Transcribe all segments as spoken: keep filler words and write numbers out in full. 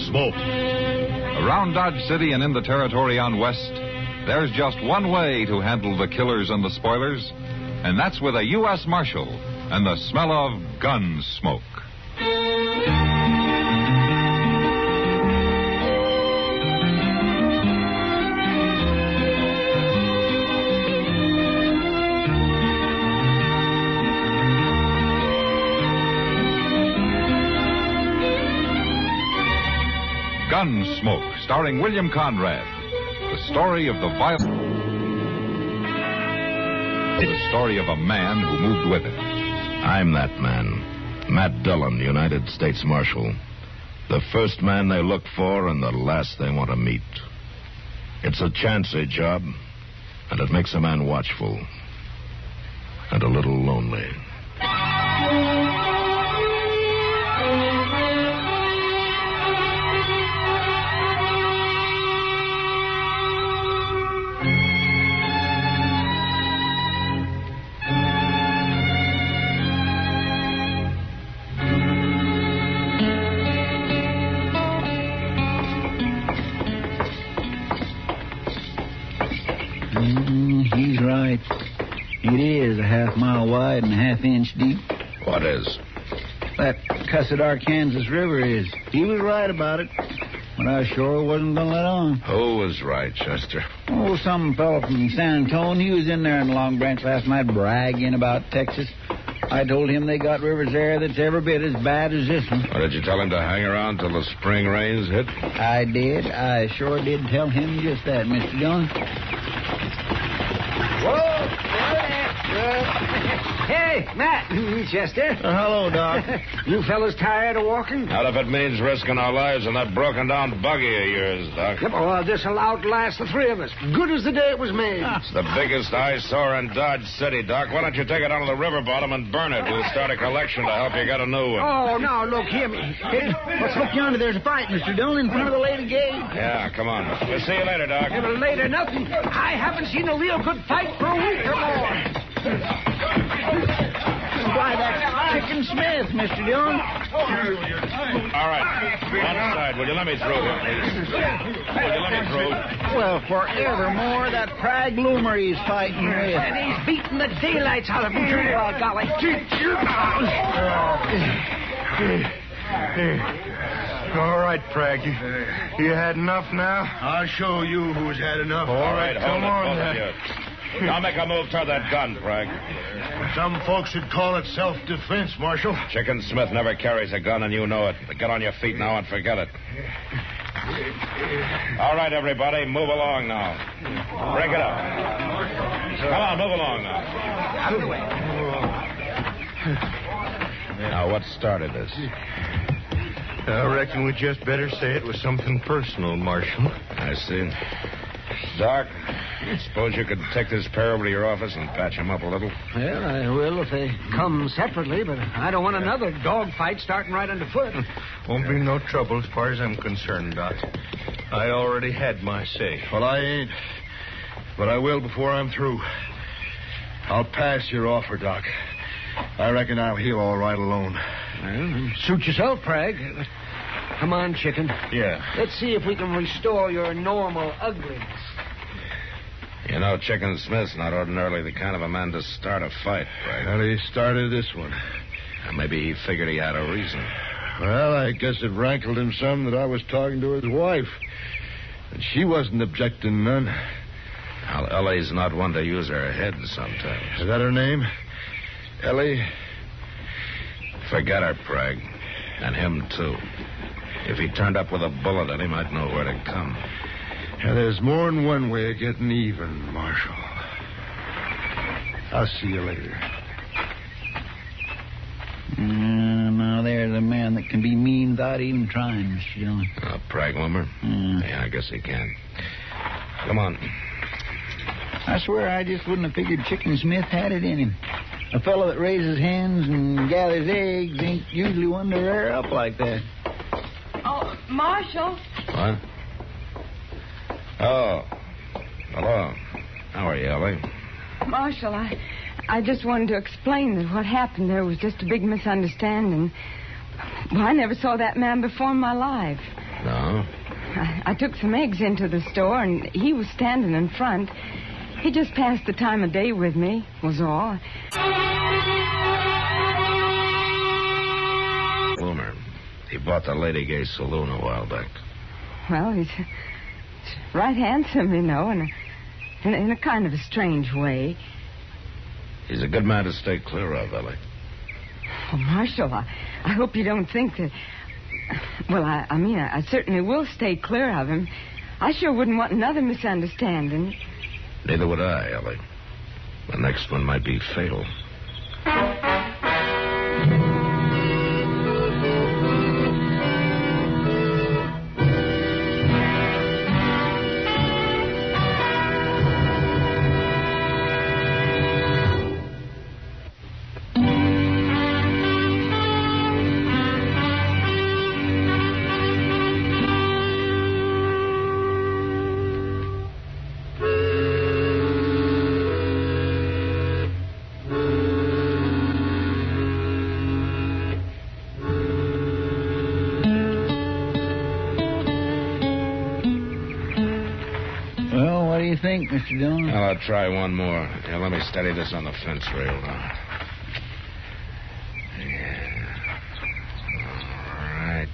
Gunsmoke. Around Dodge City and in the territory on West, there's just one way to handle the killers and the spoilers, and that's with a U S Marshal and the smell of gun smoke. Gunsmoke, starring William Conrad. The story of the violent... The story of a man who moved with it. I'm that man. Matt Dillon, United States Marshal. The first man they look for and the last they want to meet. It's a chancy job, and it makes a man watchful. And a little lonely. It is a half mile wide and a half inch deep. What is? That cussed Arkansas River is. He was right about it, but I sure wasn't going to let on. Who was right, Chester? Oh, some fellow from San Antonio. He was in there in the Long Branch last night bragging about Texas. I told him they got rivers there that's every bit as bad as this one. Or did you tell him to hang around till the spring rains hit? I did. I sure did tell him just that, Mister Dillon. Whoa! Hey, Matt. Chester. Uh, hello, Doc. You fellas tired of walking? Not if it means risking our lives in that broken-down buggy of yours, Doc. Yep, well, this'll outlast the three of us. Good as the day it was made. It's the biggest eyesore in Dodge City, Doc. Why don't you take it down to the river bottom and burn it? We'll start a collection to help you get a new one. Oh, now, look, hear me. Hey, let's look yonder. There's a fight, Mister Dillon, in front of the lady gate. Yeah, come on. We'll see you later, Doc. Never later, nothing. I haven't seen a real good fight for a week or more. Why, that's Chicken Smith, Mister Dillon. All right. One side. Will you let me through here, please? Will you let me through? Well, forevermore, that Prague loomer he's fighting with. And he's beating the daylights out of him, too. Oh, golly. All right, Prague. You, you had enough now? I'll show you who's had enough. All right, come hold it, on. both of you. Now make a move toward that gun, Prague. Some folks would call it self-defense, Marshal. Chicken Smith never carries a gun, and you know it. But get on your feet now and forget it. All right, everybody, move along now. Break it up. Come on, move along now. Out of the way. Now, what started this? I reckon we just better say it was something personal, Marshal. I see. Doc, suppose you could take this pair over to your office and patch him up a little? Well, I will if they come separately, but I don't want another dogfight starting right underfoot. Won't be no trouble as far as I'm concerned, Doc. I already had my say. Well, I ain't. But I will before I'm through. I'll pass your offer, Doc. I reckon I'll heal all right alone. Well, suit yourself, Prague. Come on, Chicken. Yeah. Let's see if we can restore your normal ugliness. You know, Chicken Smith's not ordinarily the kind of a man to start a fight, right? Well, he started this one. Or maybe he figured he had a reason. Well, I guess it rankled him some that I was talking to his wife. And she wasn't objecting none. Well, Ellie's not one to use her head sometimes. Is that her name? Ellie? Forget her, Prague. And him, too. If he turned up with a bullet in him, I'd know where to come. Yeah, there's more than one way of getting even, Marshal. I'll see you later. Uh, now, there's a man that can be mean without even trying, Mister Dillon. Uh, Prague Loomer? Mm. Yeah, I guess he can. Come on. I swear I just wouldn't have figured Chicken Smith had it in him. A fellow that raises hens and gathers eggs ain't usually one to rear up like that. Oh, Marshal. What? Oh. Hello. How are you, Ellie? Marshal, I, I just wanted to explain that what happened there was just a big misunderstanding. Well, I never saw that man before in my life. No? I, I took some eggs into the store, and he was standing in front. He just passed the time of day with me, was all. Bloomer. He bought the Lady Gay Saloon a while back. Well, he's, he's right handsome, you know, in a, in, in a kind of a strange way. He's a good man to stay clear of, Ellie. Oh, Marshal, I, I hope you don't think that... Well, I, I mean, I, I certainly will stay clear of him. I sure wouldn't want another misunderstanding. Neither would I, Ellie. The next one might be fatal. Think, Mister Dillon? Well, I'll try one more. Here, let me steady this on the fence rail now. Yeah. All right.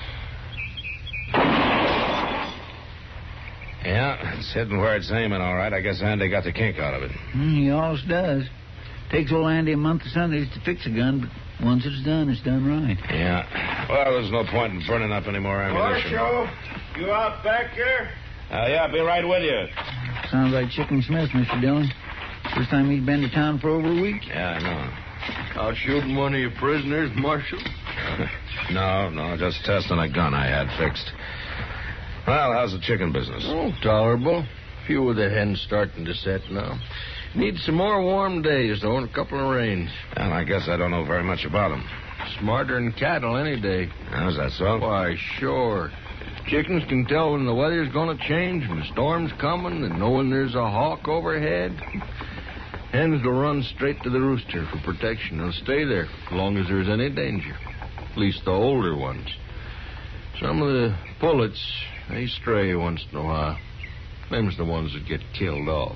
Yeah, it's hitting where it's aiming, all right. I guess Andy got the kink out of it. Mm, he always does. Takes old Andy a month of Sundays to fix a gun, but once it's done, it's done right. Yeah. Well, there's no point in burning up any more ammunition. Marshal, you out back here? Uh, yeah, I'll be right with you. Sounds like Chicken Smith, Mister Dillon. First time he's been to town for over a week. Yeah, I know. Out shooting one of your prisoners, Marshal? no, no, just testing a gun I had fixed. Well, how's the chicken business? Oh, tolerable. Few of the hens starting to set now. Need some more warm days, though, and a couple of rains. Well, I guess I don't know very much about them. Smarter than cattle any day. How's that so? Why, sure. Chickens can tell when the weather's going to change and the storm's coming and know when there's a hawk overhead. Hens will run straight to the rooster for protection. They'll stay there as long as there's any danger. At least the older ones. Some of the pullets, they stray once in a while. Them's the ones that get killed off.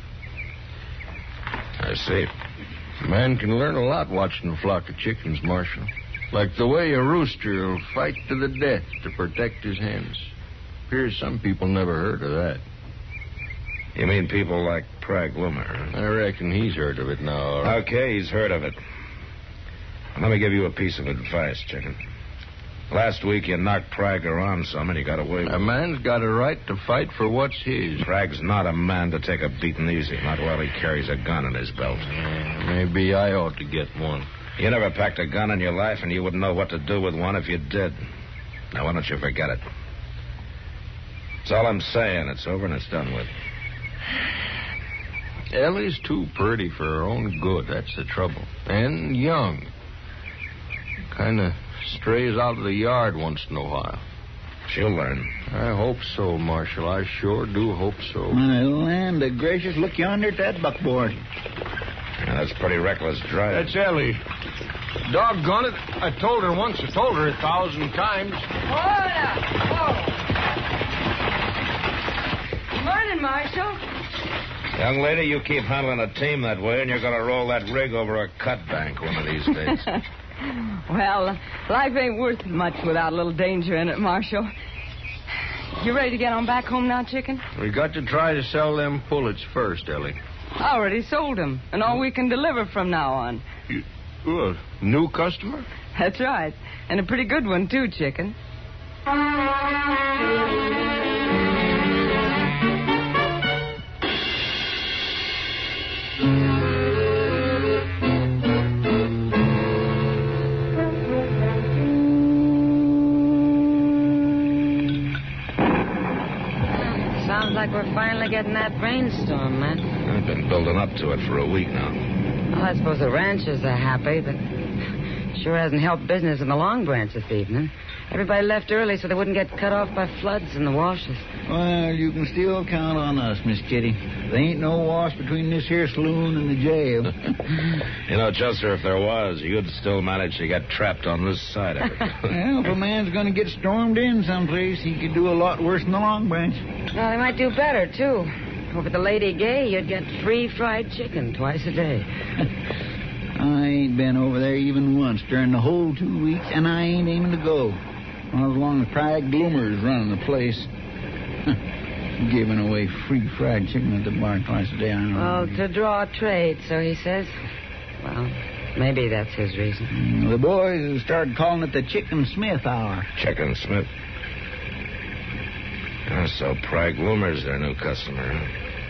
I see. A man can learn a lot watching a flock of chickens, Marshal. Like the way a rooster will fight to the death to protect his hens. Appears some people never heard of that. You mean people like Prague Loomer? Huh? I reckon he's heard of it now. All right. Okay, he's heard of it. Let me give you a piece of advice, Chicken. Last week you knocked Prague around some and he got away with it. A man's got a right to fight for what's his. Prague's not a man to take a beating easy, not while he carries a gun in his belt. Yeah, maybe I ought to get one. You never packed a gun in your life, and you wouldn't know what to do with one if you did. Now, why don't you forget it? That's all I'm saying. It's over and it's done with. Ellie's too pretty for her own good. That's the trouble. And young. Kind of strays out of the yard once in a while. She'll learn. I hope so, Marshal. I sure do hope so. My land of gracious, look yonder at that buckboard. Yeah, that's pretty reckless driving. That's Ellie. Doggone it. I told her once. I told her a thousand times. Hold up. Whoa. Good morning, Marshal. Young lady, you keep handling a team that way, and you're going to roll that rig over a cut bank one of these days. Well, life ain't worth much without a little danger in it, Marshal. You ready to get on back home now, Chicken? We got to try to sell them pullets first, Ellie. I already sold them, and all we can deliver from now on. You, uh, new customer? That's right. And a pretty good one, too, Chicken. Sounds like we're finally getting that rainstorm, man. I've been building up to it for a week now. Well, I suppose the ranchers are happy, but sure hasn't helped business in the Long Branch this evening. Everybody left early so they wouldn't get cut off by floods in the washes. Well, you can still count on us, Miss Kitty. There ain't no wash between this here saloon and the jail. You know, Chester, if there was, you'd still manage to get trapped on this side of it. Well, if a man's going to get stormed in someplace, he could do a lot worse than the Long Branch. Well, they might do better, too. Over the Lady Gay, you'd get free fried chicken twice a day. I ain't been over there even once during the whole two weeks, and I ain't aiming to go. Well, as long as Pride Gloomer's running the place. Giving away free fried chicken at the bar twice a day, I don't know. Well, to draw trade, so he says. Well, maybe that's his reason. Mm, the boys have started calling it the Chicken Smith Hour. Chicken Smith. Oh, so Pride Gloomer's their new customer, huh?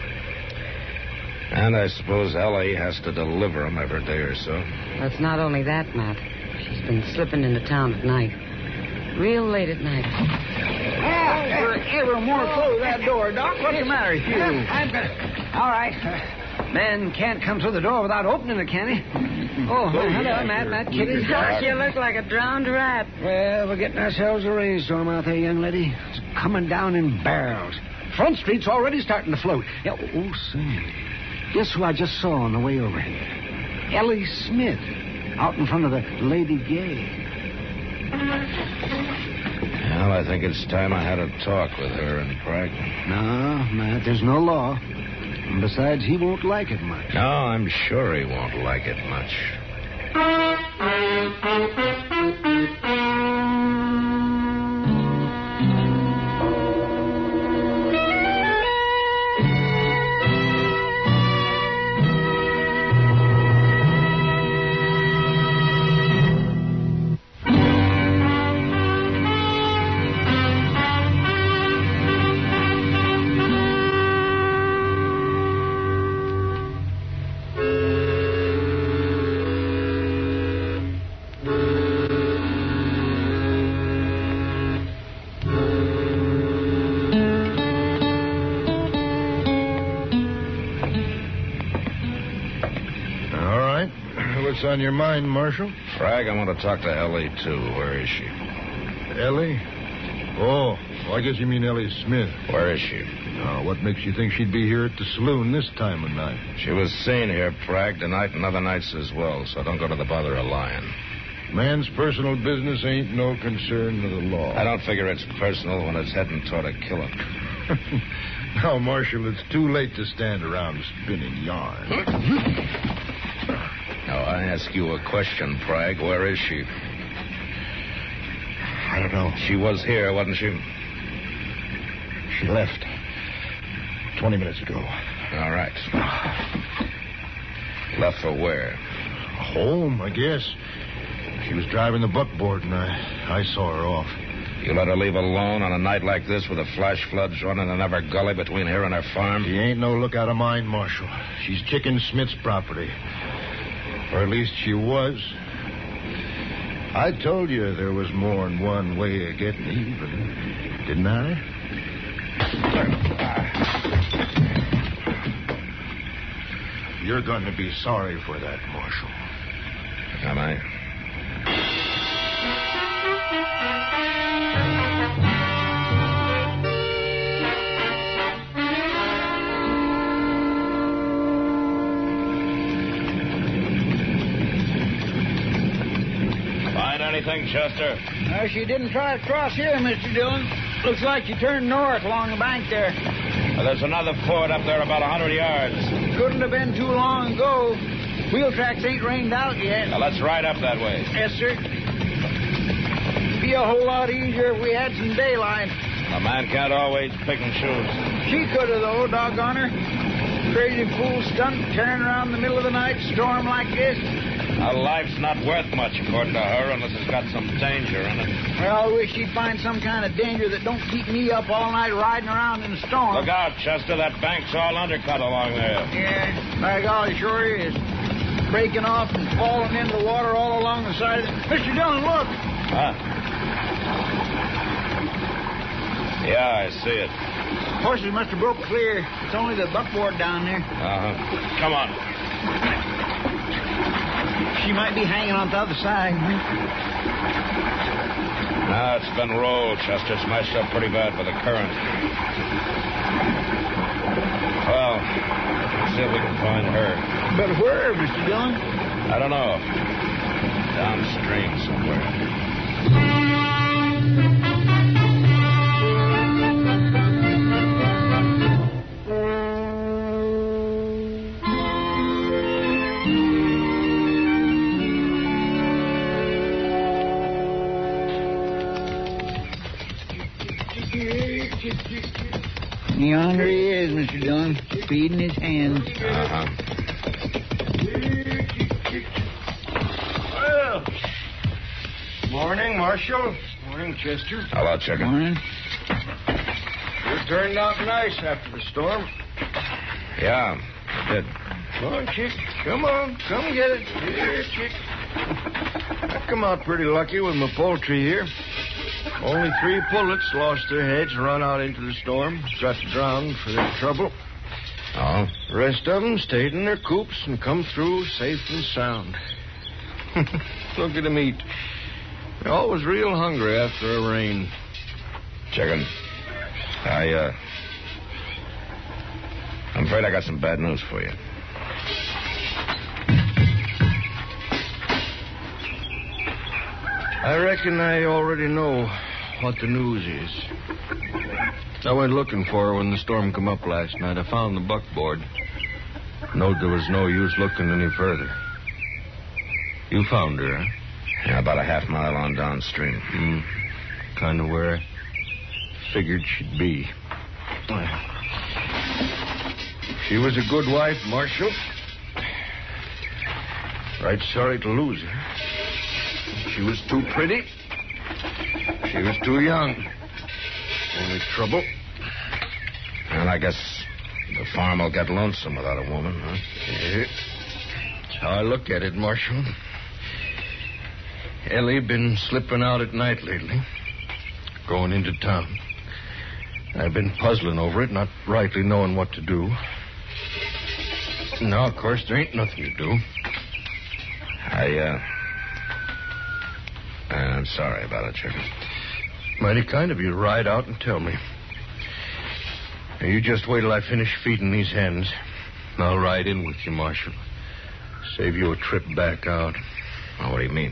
And I suppose Ellie has to deliver them every day or so. Well, it's not only that, Matt. She's been slipping into town at night. Real late at night. Ah, ever, ever more close that door, Doc. What's the matter with you? I'm gonna... All right. Man can't come through the door without opening it, can he? Oh, hello, Matt. Matt, Kitty. Doc, you look like a drowned rat. Well, we're getting ourselves a rainstorm out there, young lady. It's coming down in barrels. Front Street's already starting to float. Yeah, oh, say. Guess who I just saw on the way over? Ellie Smith, out in front of the Lady Gay. Well, I think it's time I had a talk with her and Pride. No, Matt, there's no law. And besides, he won't like it much. No, I'm sure he won't like it much. What's on your mind, Marshal? Frag, I want to talk to Ellie, too. Where is she? Ellie? Oh, well, I guess you mean Ellie Smith. Where is she? Now, what makes you think she'd be here at the saloon this time of night? She was seen here, Frag, tonight and other nights as well, so don't go to the bother of lying. Man's personal business ain't no concern of the law. I don't figure it's personal when it's heading toward a killing. Now, Marshal, it's too late to stand around spinning yarn. Now, I ask you a question, Prag. Where is she? I don't know. She was here, wasn't she? She left twenty minutes ago. All right. Left for where? Home, I guess. She was driving the buckboard, and I, I saw her off. You let her leave alone on a night like this with the flash floods running in every gully between here and her farm? She ain't no lookout of mine, Marshal. She's Chicken Smith's property. Or at least she was. I told you there was more than one way of getting even, didn't I? You're going to be sorry for that, Marshal. Am I? Anything, Chester? Uh, she didn't try to cross here, Mister Dillon. Looks like she turned north along the bank there. Well, there's another ford up there about a hundred yards. Couldn't have been too long ago. Wheel tracks ain't rained out yet. Now, let's ride up that way. Yes, sir. Be a whole lot easier if we had some daylight. A man can't always pick and choose. She could have, though, doggone her. Crazy fool stunt tearing around in the middle of the night, storm like this. A life's not worth much, according to her, unless it's got some danger in it. Well, I wish she'd find some kind of danger that don't keep me up all night riding around in a storm. Look out, Chester. That bank's all undercut along there. Yeah, by golly, sure is. Breaking off and falling into the water all along the side of it. Mister Dillon, look. Huh? Yeah, I see it. Horses must have broke clear. It's only the buckboard down there. Uh-huh. Come on. She might be hanging on the other side. No, it's been rolled, Chester. Smashed up pretty bad by the current. Well, let's see if we can find her. But where, Mister Dillon? I don't know. Downstream somewhere. Yonder he is, Mister Dillon, feeding his hands. Uh-huh. Well, morning, Marshal. Morning, Chester. Hello, Chicken. Morning. You turned out nice after the storm. Yeah, I did. Come on, Chick. Come on. Come get it. Here, Chick. I come out pretty lucky with my poultry here. Only three pullets lost their heads and run out into the storm. Got drowned for their trouble. Oh? The rest of them stayed in their coops and come through safe and sound. Look at them eat. They're always real hungry after a rain. Chicken. I, uh... I'm afraid I got some bad news for you. I reckon I already know what the news is. I went looking for her when the storm come up last night. I found the buckboard. Knowed there was no use looking any further. You found her, huh? Yeah, about a half mile on downstream. Hmm. Kind of where I figured she'd be. She was a good wife, Marshal. Right sorry to lose her. She was too pretty. She was too young. Only trouble. And I guess the farm will get lonesome without a woman, huh? Yeah. That's how I look at it, Marshal. Ellie been slipping out at night lately, going into town. I've been puzzling over it, not rightly knowing what to do. Now, of course, there ain't nothing to do. I, uh... I'm sorry about it, Chicken. Mighty kind of you to ride out and tell me. Now, you just wait till I finish feeding these hens. I'll ride in with you, Marshal. Save you a trip back out. Oh, what do you mean?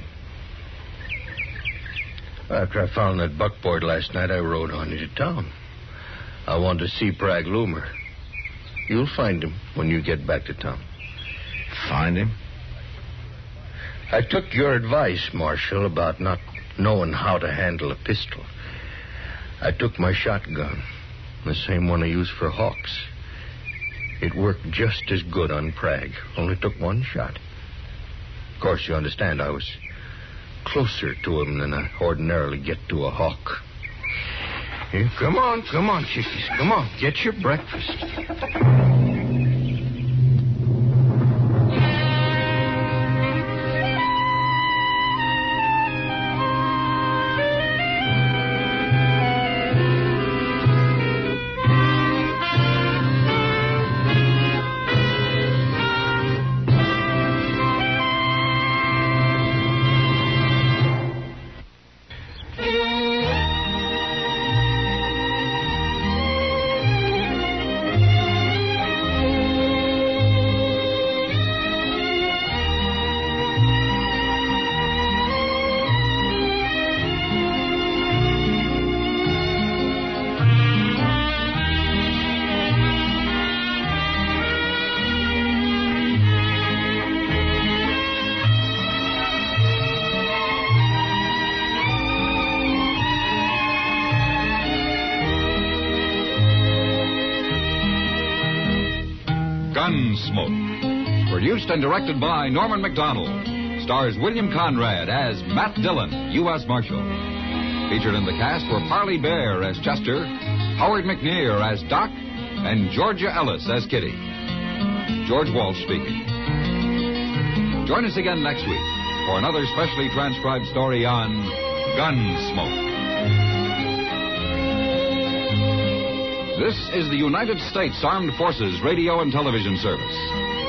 After I found that buckboard last night, I rode on into town. I wanted to see Bragg Loomer. You'll find him when you get back to town. Find him? I took your advice, Marshal, about not knowing how to handle a pistol. I took my shotgun, the same one I used for hawks. It worked just as good on Bragg, only took one shot. Of course, you understand, I was closer to him than I ordinarily get to a hawk. Here, come on, come on, chickies. Come on, get your breakfast. Gunsmoke. Produced and directed by Norman McDonald. Stars William Conrad as Matt Dillon, U S Marshal. Featured in the cast were Parley Bear as Chester, Howard McNear as Doc, and Georgia Ellis as Kitty. George Walsh speaking. Join us again next week for another specially transcribed story on Gunsmoke. This is the United States Armed Forces Radio and Television Service.